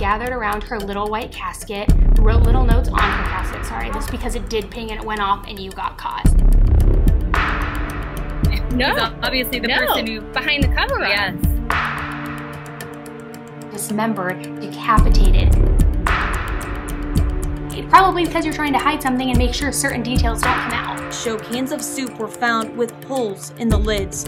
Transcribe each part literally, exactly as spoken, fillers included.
gathered around her little white casket, wrote little notes on her casket, sorry, this because it did ping and it went off and you got caught. No. He's obviously the no. person who... behind the cover-up. Yes. Dismembered, decapitated. Probably because you're trying to hide something and make sure certain details don't come out. Show cans of soup were found with holes in the lids.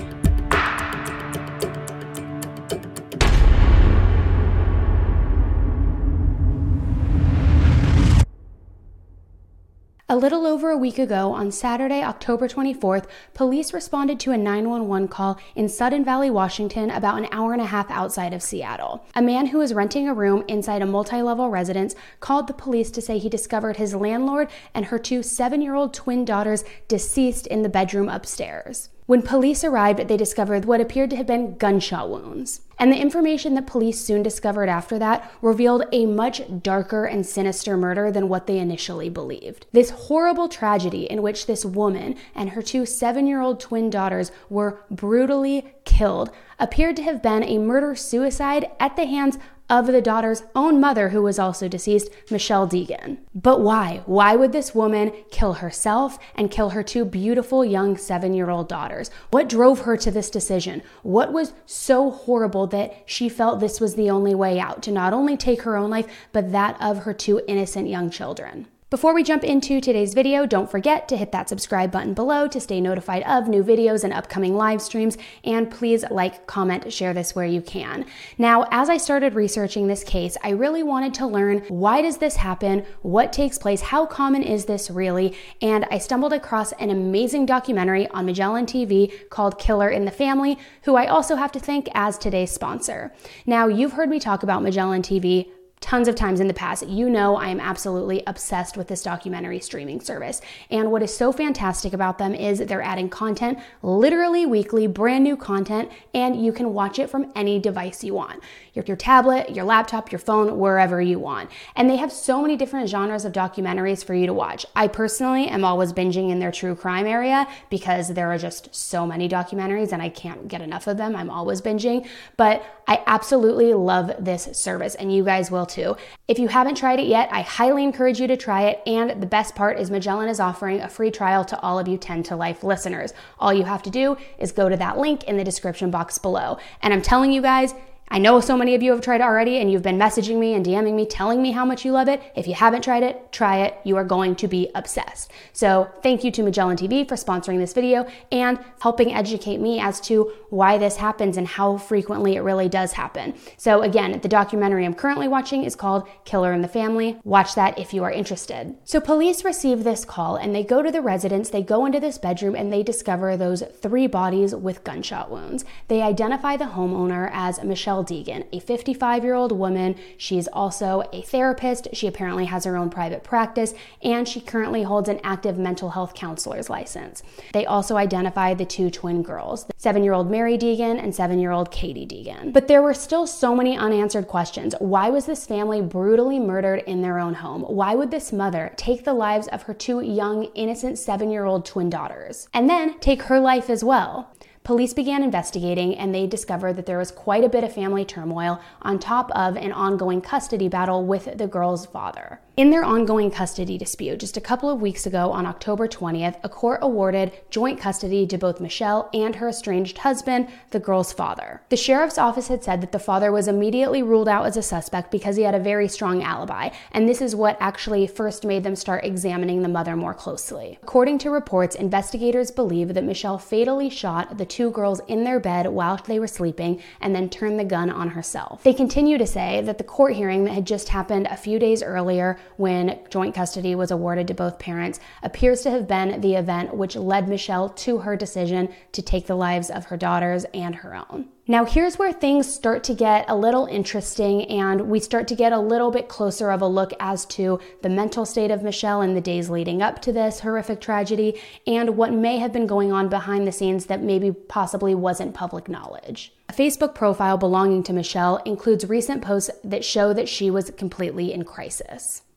A little over a week ago, on Saturday, October twenty-fourth, police responded to a nine one one call in Sudden Valley, Washington, about an hour and a half outside of Seattle. A man who was renting a room inside a multi-level residence called the police to say he discovered his landlord and her two seven-year-old twin daughters deceased in the bedroom upstairs. When police arrived, they discovered what appeared to have been gunshot wounds. And the information that police soon discovered after that revealed a much darker and sinister murder than what they initially believed. This horrible tragedy in which this woman and her two seven-year-old twin daughters were brutally killed appeared to have been a murder-suicide at the hands of the daughter's own mother, who was also deceased, Michelle Deegan. But why? Why would this woman kill herself and kill her two beautiful young seven-year-old daughters? What drove her to this decision? What was so horrible that she felt this was the only way out, to not only take her own life, but that of her two innocent young children? Before we jump into today's video, don't forget to hit that subscribe button below to stay notified of new videos and upcoming live streams, and please like, comment, share this where you can. Now, as I started researching this case, I really wanted to learn, why does this happen? What takes place? How common is this really? And I stumbled across an amazing documentary on Magellan T V called Killer in the Family, who I also have to thank as today's sponsor. Now, you've heard me talk about Magellan T V tons of times in the past. You know I am absolutely obsessed with this documentary streaming service. And what is so fantastic about them is they're adding content literally weekly, brand new content, and you can watch it from any device you want. Your, your tablet, your laptop, your phone, wherever you want. And they have so many different genres of documentaries for you to watch. I personally am always binging in their true crime area because there are just so many documentaries and I can't get enough of them. I'm always binging, but I absolutely love this service and you guys will too. If you haven't tried it yet, I highly encourage you to try it. And the best part is Magellan is offering a free trial to all of you ten to Life listeners. All you have to do is go to that link in the description box below. And I'm telling you guys, I know so many of you have tried it already and you've been messaging me and DMing me telling me how much you love it. If you haven't tried it, try it. You are going to be obsessed. So thank you to Magellan T V for sponsoring this video and helping educate me as to why this happens and how frequently it really does happen. So again, the documentary I'm currently watching is called Killer in the Family. Watch that if you are interested. So police receive this call and they go to the residence, they go into this bedroom and they discover those three bodies with gunshot wounds. They identify the homeowner as Michelle Deegan, a fifty-five-year-old woman. She's also a therapist. She apparently has her own private practice, and she currently holds an active mental health counselor's license. They also identified the two twin girls, seven-year-old Mary Deegan and seven-year-old Katie Deegan. But there were still so many unanswered questions. Why was this family brutally murdered in their own home? Why would this mother take the lives of her two young, innocent seven-year-old twin daughters and then take her life as well? Police began investigating and they discovered that there was quite a bit of family turmoil on top of an ongoing custody battle with the girl's father. In their ongoing custody dispute, just a couple of weeks ago on October twentieth, a court awarded joint custody to both Michelle and her estranged husband, the girl's father. The sheriff's office had said that the father was immediately ruled out as a suspect because he had a very strong alibi, and this is what actually first made them start examining the mother more closely. According to reports, investigators believe that Michelle fatally shot the two girls in their bed while they were sleeping and then turned the gun on herself. They continue to say that the court hearing that had just happened a few days earlier, when joint custody was awarded to both parents, appears to have been the event which led Michelle to her decision to take the lives of her daughters and her own. Now here's where things start to get a little interesting and we start to get a little bit closer of a look as to the mental state of Michelle in the days leading up to this horrific tragedy and what may have been going on behind the scenes that maybe possibly wasn't public knowledge. A Facebook profile belonging to Michelle includes recent posts that show that she was completely in crisis.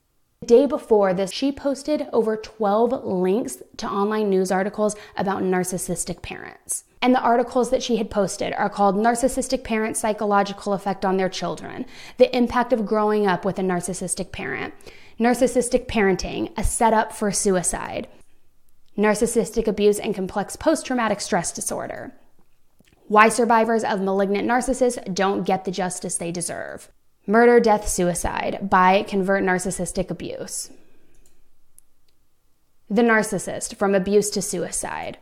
The day before this, she posted over twelve links to online news articles about narcissistic parents. And the articles that she had posted are called Narcissistic Parents' Psychological Effect on Their Children, The Impact of Growing Up with a Narcissistic Parent, Narcissistic Parenting, A Setup for Suicide, Narcissistic Abuse and Complex Post-Traumatic Stress Disorder, Why Survivors of Malignant Narcissists Don't Get the Justice They Deserve, Murder, Death, Suicide by Convert Narcissistic Abuse, The Narcissist, From Abuse to Suicide,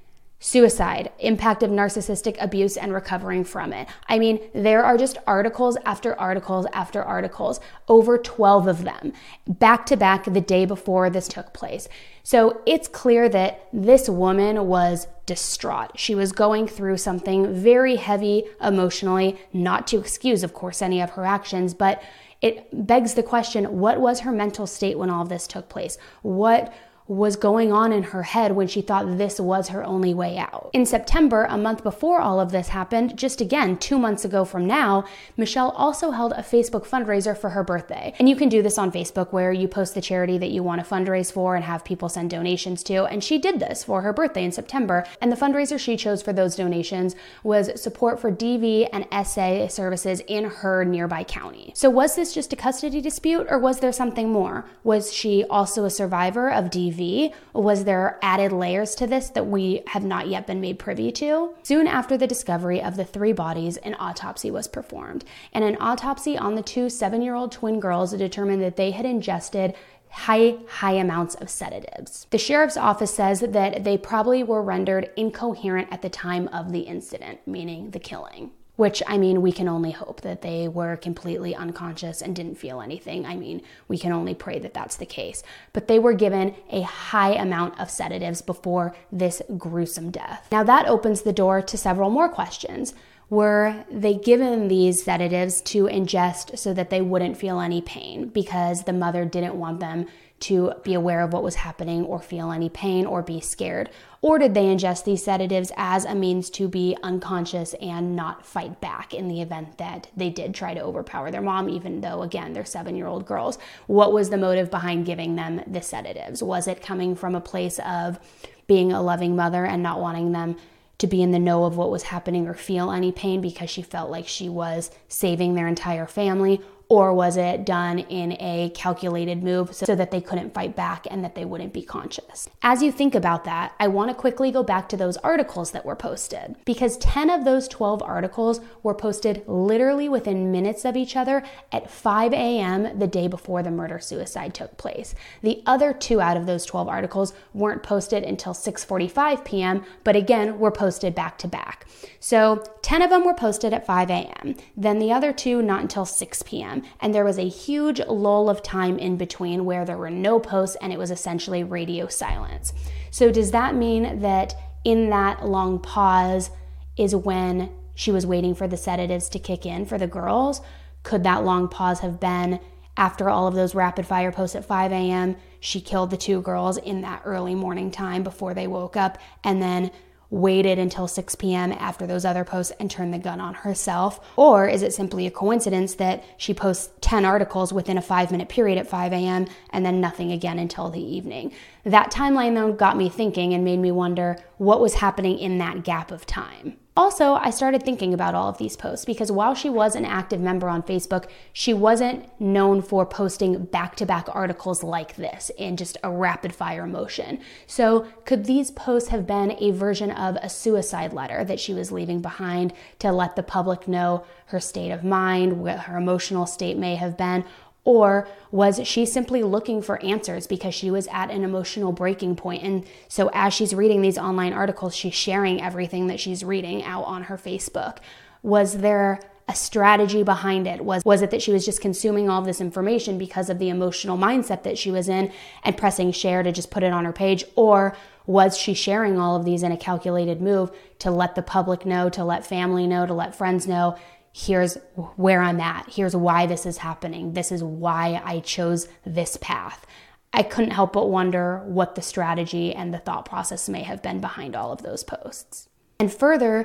Suicide, Impact of Narcissistic Abuse and Recovering from It. I mean, there are just articles after articles after articles, over twelve of them, back to back the day before this took place. So it's clear that this woman was distraught. She was going through something very heavy emotionally, not to excuse, of course, any of her actions, but it begs the question, what was her mental state when all of this took place? What was going on in her head when she thought this was her only way out? In September, a month before all of this happened, just again, two months ago from now, Michelle also held a Facebook fundraiser for her birthday. And you can do this on Facebook where you post the charity that you want to fundraise for and have people send donations to. And she did this for her birthday in September. And the fundraiser she chose for those donations was support for D V and S A services in her nearby county. So was this just a custody dispute, or was there something more? Was she also a survivor of D V? Was there added layers to this that we have not yet been made privy to? Soon after the discovery of the three bodies, an autopsy was performed. And an autopsy on the two seven-year-old twin girls determined that they had ingested high, high amounts of sedatives. The sheriff's office says that they probably were rendered incoherent at the time of the incident, meaning the killing. Which, I mean, we can only hope that they were completely unconscious and didn't feel anything. I mean, we can only pray that that's the case. But they were given a high amount of sedatives before this gruesome death. Now that opens the door to several more questions. Were they given these sedatives to ingest so that they wouldn't feel any pain because the mother didn't want them to be aware of what was happening or feel any pain or be scared? Or did they ingest these sedatives as a means to be unconscious and not fight back in the event that they did try to overpower their mom, even though, again, they're seven-year-old girls? What was the motive behind giving them the sedatives? Was it coming from a place of being a loving mother and not wanting them to be in the know of what was happening or feel any pain because she felt like she was saving their entire family? Or was it done in a calculated move so that they couldn't fight back and that they wouldn't be conscious? As you think about that, I want to quickly go back to those articles that were posted, because ten of those twelve articles were posted literally within minutes of each other at five a.m. the day before the murder-suicide took place. The other two out of those twelve articles weren't posted until six forty-five p.m., but again, were posted back to back. So ten of them were posted at five a.m., then the other two not until six p.m., and there was a huge lull of time in between where there were no posts and it was essentially radio silence. So does that mean that in that long pause is when she was waiting for the sedatives to kick in for the girls? Could that long pause have been after all of those rapid fire posts at five a.m., she killed the two girls in that early morning time before they woke up, and then waited until six p.m. after those other posts and turned the gun on herself? Or is it simply a coincidence that she posts ten articles within a five minute period at five a.m. and then nothing again until the evening? That timeline though got me thinking and made me wonder what was happening in that gap of time. Also, I started thinking about all of these posts because while she was an active member on Facebook, she wasn't known for posting back-to-back articles like this in just a rapid-fire motion. So could these posts have been a version of a suicide letter that she was leaving behind to let the public know her state of mind, what her emotional state may have been? Or was she simply looking for answers because she was at an emotional breaking point? And so as she's reading these online articles, she's sharing everything that she's reading out on her Facebook. Was there a strategy behind it? Was, was it that she was just consuming all of this information because of the emotional mindset that she was in and pressing share to just put it on her page? Or was she sharing all of these in a calculated move to let the public know, to let family know, to let friends know, here's where I'm at, here's why this is happening, this is why I chose this path? I couldn't help but wonder what the strategy and the thought process may have been behind all of those posts. And further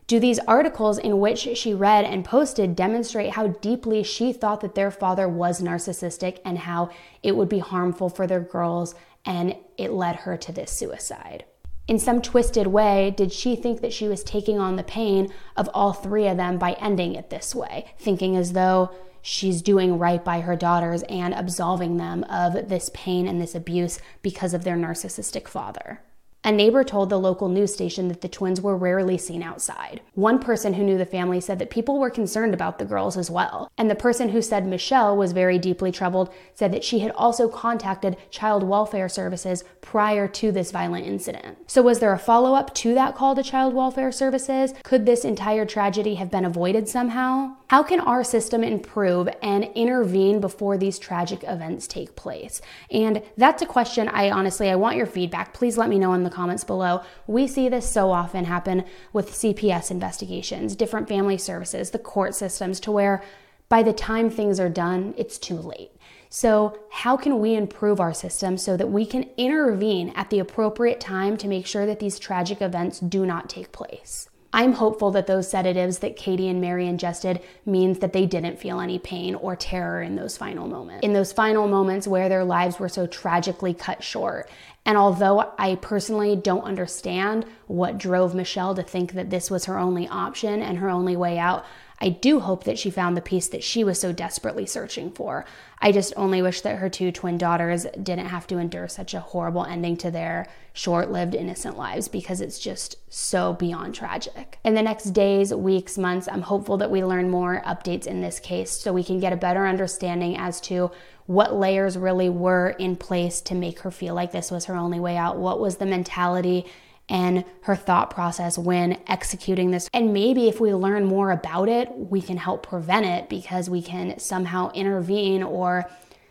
Do these articles in which she read and posted demonstrate how deeply she thought that their father was narcissistic and how it would be harmful for their girls, and it led her to this suicide? In some twisted way, did she think that she was taking on the pain of all three of them by ending it this way, thinking as though she's doing right by her daughters and absolving them of this pain and this abuse because of their narcissistic father? A neighbor told the local news station that the twins were rarely seen outside. One person who knew the family said that people were concerned about the girls as well. And the person who said Michelle was very deeply troubled said that she had also contacted child welfare services prior to this violent incident. So was there a follow-up to that call to child welfare services? Could this entire tragedy have been avoided somehow? How can our system improve and intervene before these tragic events take place? And that's a question I honestly, I want your feedback. Please let me know in the comments below. We see this so often happen with C P S investigations, different family services, the court systems, to where by the time things are done, it's too late. So how can we improve our system so that we can intervene at the appropriate time to make sure that these tragic events do not take place? I'm hopeful that those sedatives that Katie and Mary ingested means that they didn't feel any pain or terror in those final moments. In those final moments where their lives were so tragically cut short. And although I personally don't understand what drove Michelle to think that this was her only option and her only way out, I do hope that she found the peace that she was so desperately searching for. I just only wish that her two twin daughters didn't have to endure such a horrible ending to their short-lived innocent lives, because it's just so beyond tragic. In the next days, weeks, months, I'm hopeful that we learn more updates in this case so we can get a better understanding as to what layers really were in place to make her feel like this was her only way out. What was the mentality and her thought process when executing this? And maybe if we learn more about it, we can help prevent it, because we can somehow intervene or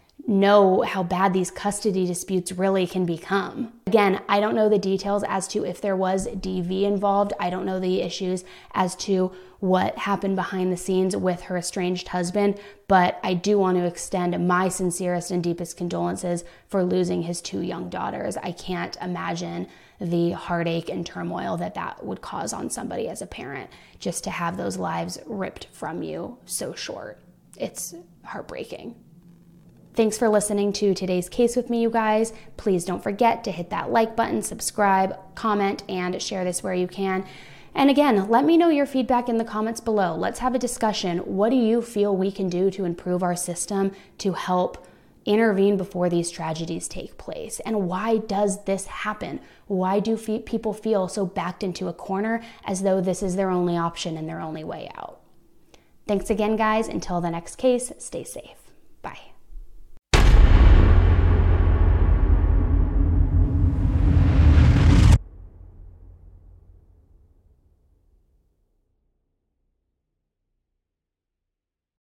know how bad these custody disputes really can become. Again, I don't know the details as to if there was D V involved. I don't know the issues as to what happened behind the scenes with her estranged husband, but I do want to extend my sincerest and deepest condolences for losing his two young daughters. I can't imagine the heartache and turmoil that that would cause on somebody as a parent, just to have those lives ripped from you so short. It's heartbreaking. Thanks for listening to today's case with me, you guys. Please don't forget to hit that like button, subscribe, comment, and share this where you can. And again, let me know your feedback in the comments below. Let's have a discussion. What do you feel we can do to improve our system to help intervene before these tragedies take place? And why does this happen? Why do fe- people feel so backed into a corner as though this is their only option and their only way out? Thanks again, guys. Until the next case, stay safe.